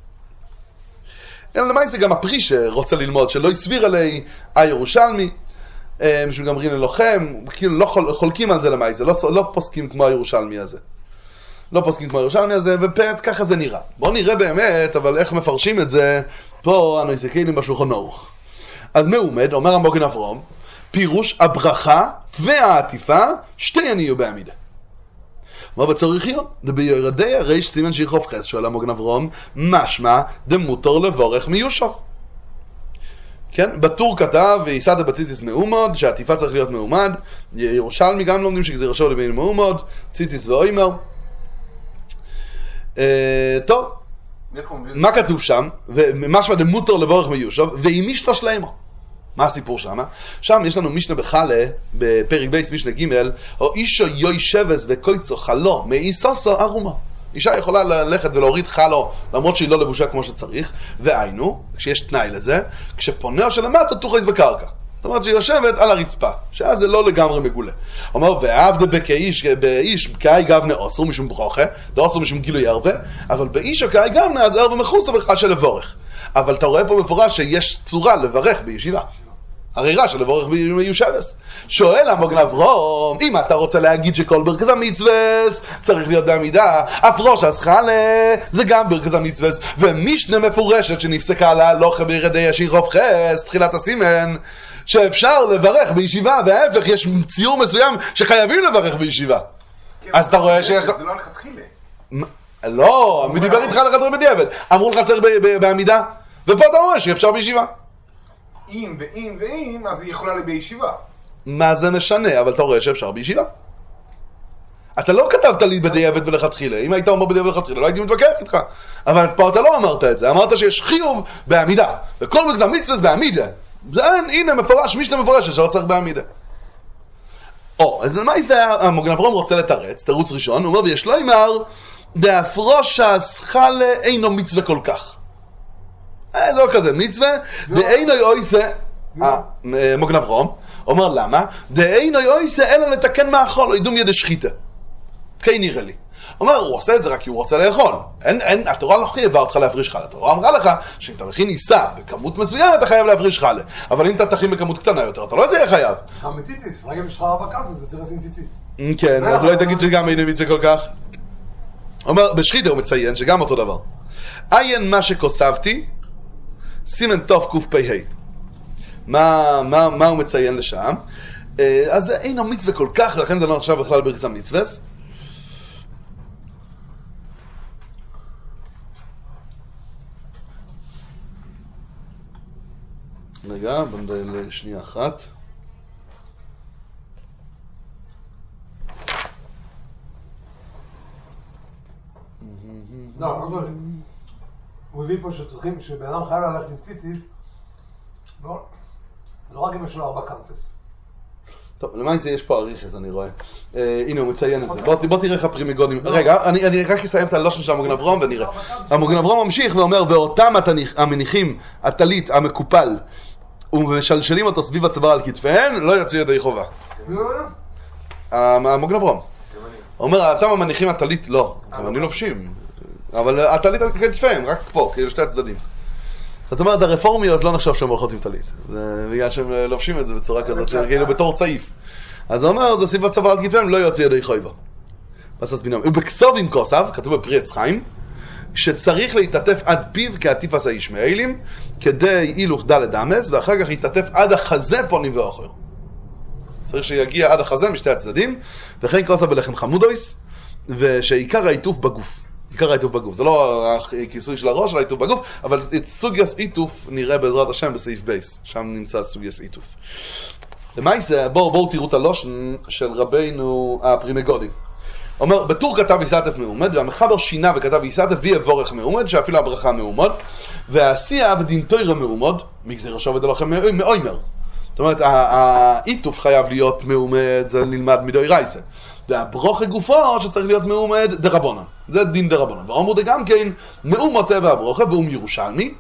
אלא למעשה גם הפרי שרוצה ללמוד, שלא יסביר עלי הירושלמי, משום גם רינה לוחם, כאילו לא חול, חולקים על זה למעשה, לא, לא פוסקים כמו הירושלמי הזה. לא פוסקים כמו הירושלמי הזה, ופעט ככה זה נראה. בואו נראה באמת, אבל איך מפרשים את זה, פה אנו יסתכלים בשולחן ערוך. אז מאומד, אומר המוגן אברום, פירוש הברכה והעטיפה, שתיהן יהיו בעמידה. מה בצורך עיון? דביורדי הריש סימן שיחוף חס, שואל המוגן אברום, משמע דמותר לבורך מיושב. כן, בטור כתב, ויסעת בציציס מאומד, שהעטיפה צריך להיות מאומד, ירושלמי גם לומדים שגזיר השור לבין מאומד, ציציס ואוימר. אה, טוב, מה כתוב שם? ומשמע דמותר לבורך מיושב, ואם משתא שלמה. מה הסיפור שם? שם יש לנו משנה בחלה, בפרק בייס משנה ג' או אישו יוי שבס וקויצו חלו, מאיסוסו ארומה. אישה יכולה ללכת ולהוריד חלו, למרות שהיא לא לבושה כמו שצריך, והיינו, כשיש תנאי לזה, כשפוניה שלמטה תוחז בקרקע. זאת אומרת שהיא יושבת על הרצפה, שאז זה לא לגמרי מגולה. אומר, ועבדה בכאיש, באיש, כאי גבנה אוסרו משום ברוכה, דאוסרו משום גילוי ערווה, אבל באיש או כאי גבנה, אז ערווה מחוסה בכלל של לבורך. אבל אתה רואה פה מפורש שיש צורה לברך בישיבה. הרי רע של לבורך ביושבס. שואל המוגן אברום, אם אתה רוצה להגיד שכל ברכס המצווה צריך להיות בעמידה, אפרוש הסחלה זה גם ברכס המצווה, ומשנה מפורשת שנפסקה להלוכה בירדי ישיר חוף חס, תחילת הסימן, שאפשר לברך בישיבה, וההפך יש ציור מסוים שחייבים לברך בישיבה. אז אתה רואה שיש... זה לא הלכת תחילה. לא, מי דיבר איתך לחדרי בדיעבד? אמרו לך צריך בעמידה, ופה אתה רואה שאפשר בישיבה. אם ואם ואם, אז היא יכולה לי בישיבה. מה זה משנה? אבל אתה רואה שאפשר בישיבה. אתה לא כתבת לי בדיעבד ולכתחילה. אם היית אומר בדיעבד ולכתחילה, לא הייתי מתווכח איתך. אבל פה אתה לא אמרת את זה. אמרת שיש חיוב בעמידה. וכל ברכס המצווה בעמידה. זה אין, הנה מפורש, משנה מפורשת שלא צריך בעמידה. או, אז למה זה המוגן אברום רוצה לתרץ? תירוץ ראשון, הוא אומר, ויש לו אמר, דאפרוש הסחלה אינו מצווה כל כך. זה לא כזה מצווה, ואינו יויסה, מוגן אברום, אומר למה? דאינו יויסה אלא לתקן מאכול, או ידום ידי שחיתה. כן נראה לי. הוא אומר, הוא עושה את זה רק כי הוא רוצה לאכול. אין, אין, התורה לא חייבה אותך להפריש חלה. התורה אמרה לך שאם אתה מכין עיסה בכמות מסוימת, אתה חייב להפריש חלה. אבל אם אתה תכין בכמות קטנה יותר, אתה לא תהיה חייב. מציציס, רק אם יש לך ארבע קנטוס, זה צריך לשים ציצית. כן, אז אולי תגיד שגם אין מיצה כל כך. הוא אומר, בשחידה הוא מציין שגם אותו דבר. עיין מה שכוסבתי, סימן טוב קוף פי ה'. מה, מה, מה הוא מציין לשם? אז אינו מצווה כל כך, לכן זה לא נחשב בכלל ברכס המצווס. רגע, בוא נדע לשנייה אחת. לא, לא גדול. הוא מביא פה שצריכים, שבן אדם חייב ללכת עם ציציס, לא, לא רק אם יש לו ארבע קנטס. טוב, למעשה יש פה אריכס, אני רואה. הנה, הוא מציין את זה. בוא תראה איך הפרימיגונים. רגע, אני רק אסיים את הלושן של המוגן אברום ונראה. המוגן אברום ממשיך ואומר, ואותם המניחים, הטלית, המקופל, ומשלשלים אותו סביב הצוואר על כתפיהן, לא יצאו ידי חובה. המוגן אברום. אומר, אותם המניחים הטלית, לא. אני לובשים. אבל הטלית על כתפיהם, רק פה, כאילו שתי הצדדים. זאת אומרת, הרפורמיות לא נחשב שהן הולכות עם טלית. זה בגלל שהם לובשים את זה בצורה כזאת, כאילו בתור צעיף. אז הוא אומר, זה סביב הצוואר על כתפיהם, לא יוצא ידי חובה. ובכסוב עם כוסף, כתוב בפרי עץ חיים, שצריך להתעטף עד פיו כעטיף הישמעאלים, כדי הילוך דלת אמס, ואחר כך להתעטף עד החזה פונים ואחר. צריך שיגיע עד החזה משתי הצדדים, וכן כוסף בלחם חמודויס, ושעיקר העיטוף בגוף. עיקר העיטוף בגוף. זה לא הכיסוי של הראש, אלא העיטוף בגוף, אבל את סוגייס עיטוף נראה בעזרת השם בסעיף בייס. שם נמצא סוגייס עיטוף. למעשה, בואו בוא, תראו את הלושן של רבינו הפרימגודים. אומר, בטור כתב יסעטף מעומד, והמחבר שינה וכתב יסעטף ויבורך מעומד, שאפילו הברכה מעומד, והעשייה ודינטוירה מעומד, מגזיר השובד הלכם מאוימר. זאת אומרת, העיטוף חייב להיות מעומד, זה נלמד מדוי רייסה. והברוך גופו שצריך להיות מעומד דרבונן. זה דין דרבונן. ואומר גם כן, מעומד טבע הברוכה, ואום ירושלמי.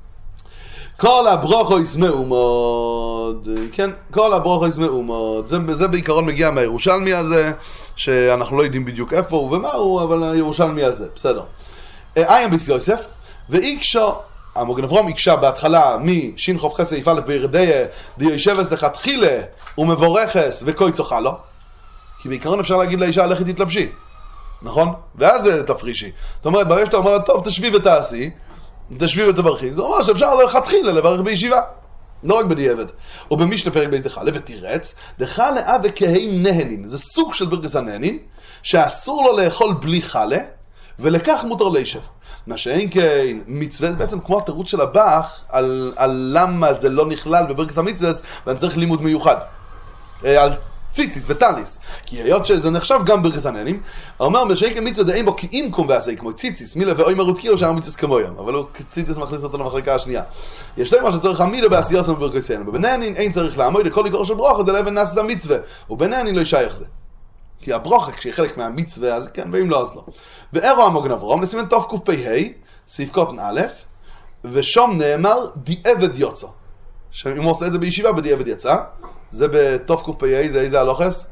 כל הברוכו יסמעומד, כן, כל הברוכו יסמעומד. זה, זה בעיקרון מגיע מהירושלמי הזה, שאנחנו לא יודעים בדיוק איפה הוא ומה הוא, אבל הירושלמי הזה, בסדר. איין ביס יוסף, ואיקשו, המוגן אברום איקשה בהתחלה משין חוף חסה יפעל בירדיה, דיושבס דחתחילה ומבורכס וקוי צוחה לו. כי בעיקרון אפשר להגיד לאישה, לכי תתלבשי, נכון? ואז תפרישי. זאת אומרת, ברגע שאתה אומר לה, טוב, תשבי ותעשי, תשבי ותברכי. זה אומר שאפשר לכתחילה לברך בישיבה, לא רק בדיעבד. או במשנה פרק בייס דחלה, ותירץ, דחלה וכהי נהנין. זה סוג של ברכס הנהנין, שאסור לו לאכול בלי חלה, ולכך מותר לישב. מה שאין כן, מצווה, זה בעצם כמו התירוץ של הבח, על, על למה זה לא נכלל בברכס המצווה, ואני צריך לימוד מיוחד. על ציציס וטליס. כי היות שזה נחשב גם ברכס הנהנים, הוא אומר, שאין כן מצווה דעים בו כי אם קום ועשה כמו ציציס, מילה ואוי מרות קירו שם מצווה כמו יום. אבל הוא ציציס מכניס אותו למחלקה השנייה. יש למה שצריך המילה בעשייסם בברכס הנהנים. ובנהנין אין צריך לעמוד לכל עיקרו של ברוכו, דלבן נעשה זה המצווה. ובנהנין לא ישייך זה. כי הברוכה, כשהיא חלק מהמצווה, אז כן, ואם לא, אז לא. ואירו המוגן אברום, לסימן תוף קוף פי ה', סעיף קוטן א', ושום נאמר, דיעבד יוצא. אם הוא עושה את זה בישיבה, בדיעבד יצא. זה בתוף קוף פי ה', זה איזה הלוחס?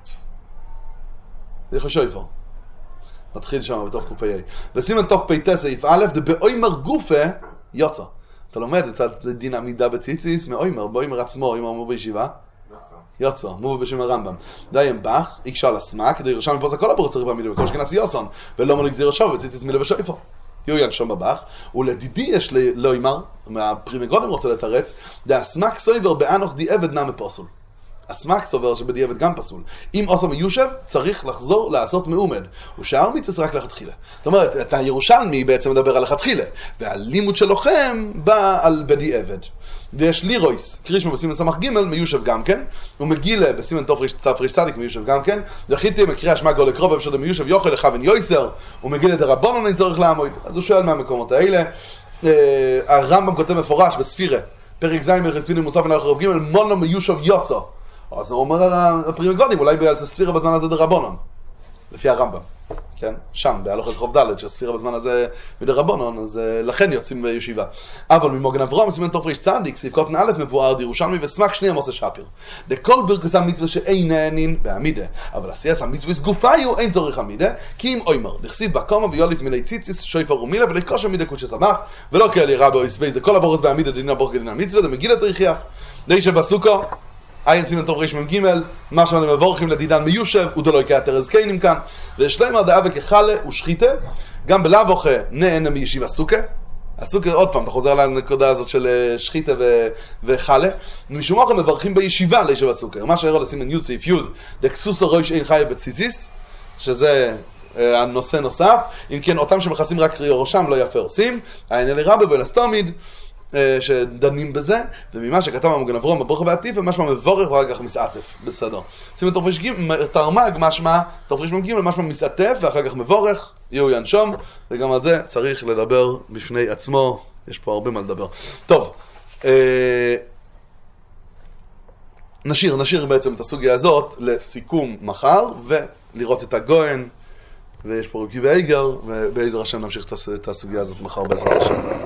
זה חשוב איפה. נתחיל שם בתוף קוף פי ה'. לסימן תוף פי ת' סעיף א', דבאוימר גופה, יוצא. אתה לומד את הדין עמידה בציציס, מאוימר, באוימר עצמו, אם הוא אמור בישיבה. יוצא, מובא בשם הרמב"ם. דיים בח, איקשה לסמה, כדי ירשם מפה זה כל הבור צריך בעמידה, וכל שכנס יוסון, ולא מוליק זיר שוב, וציציס מילה ושויפו. יויין שם בבח, ולדידי יש לא אימר, מהפרימגונים רוצה לתרץ, דה הסמק סויבר באנוך דיעבד נע מפוסול. הסמק סובר שבדיעבד גם פסול. אם עושה מיושב, צריך לחזור לעשות מעומד. ושאר מיצס רק לכתחילה. זאת אומרת, אתה ירושלמי בעצם מדבר על לכתחילה, והלימוד שלכם בא על בדיעבד. ויש לירויס, קריש מבסימן סמך ג' מיושב גם כן, ומגילה בסימן תוף צפריש צדיק מיושב גם כן, וחיתי מקריאה שמע גול לקרוב אפשר מיושב יוכל לכוון יויסר, ומגילה את הרבונון אין צריך לעמוד. אז הוא שואל מהמקומות האלה. הרמב"ם כותב מפורש בספירה, פרק ז' מלכספינים מוסף נלך רב ג' מונו מיושב יוצא. אז הוא אומר הפרימגונים, אולי בספירה בזמן הזה דרבונון, לפי הרמב"ם. כן? שם, בהלוכת חוב ד' שהספירה בזמן הזה מדי רבונון, אז לכן יוצאים בישיבה. אבל ממוגן אברהם, סימן תופריש צדיק, סעיף קוטן א' מבואר דירושלמי וסמק שני עמוס השפיר. לכל ברכס המצווה שאיננין בעמידה, אבל עשייס המצווה סגופיו אין צורך עמידה, כי אם אוימר, דכסיד בקומה ויוליף מילי ציציס, שויפר ומילה, ולקוש עמידה קודש סמך, ולא כאל יראה באויסבי, זה כל הבורס בעמידה דינה בורך כדין המצווה, זה מגיל התריחיח, די שבסוכו, עין סימן טוב ריש מ"ג, מה שאנחנו מבורכים לדידן מיושב, ודולוי כאתרז קיינים כאן, ושלמה דאבה כחלה ושחיתה, גם בלאבוכה נהנה מישיבה סוכה, הסוכה, עוד פעם, אתה חוזר לנקודה הזאת של שחיתה ו- וחלה, משום מה מברכים בישיבה לישיבה סוכה, מה שהראו לסימן י' סעיף י', דקסוסו רויש אין חייב בציציס, שזה הנושא נוסף, אם כן, אותם שמכסים רק ראשם לא יפה עושים, העין אלי רבי ולסתומיד, שדנים בזה, וממה שכתב המוגן אברהם בברכה והעטיף, ומשמע מבורך ואחר כך מסעטף, בסדר. סימן תרפריש ג' תרמ"ג, משמע תרפריש מ"ג, משמע מסעטף, ואחר כך מבורך, יהיו ינשום, וגם על זה צריך לדבר בפני עצמו, יש פה הרבה מה לדבר. טוב, אה, נשאיר, נשאיר בעצם את הסוגיה הזאת לסיכום מחר, ולראות את הגויין, ויש פה רוקיב ואיגר, ובעזר השם נמשיך את הסוגיה הזאת מחר בעזרת השם.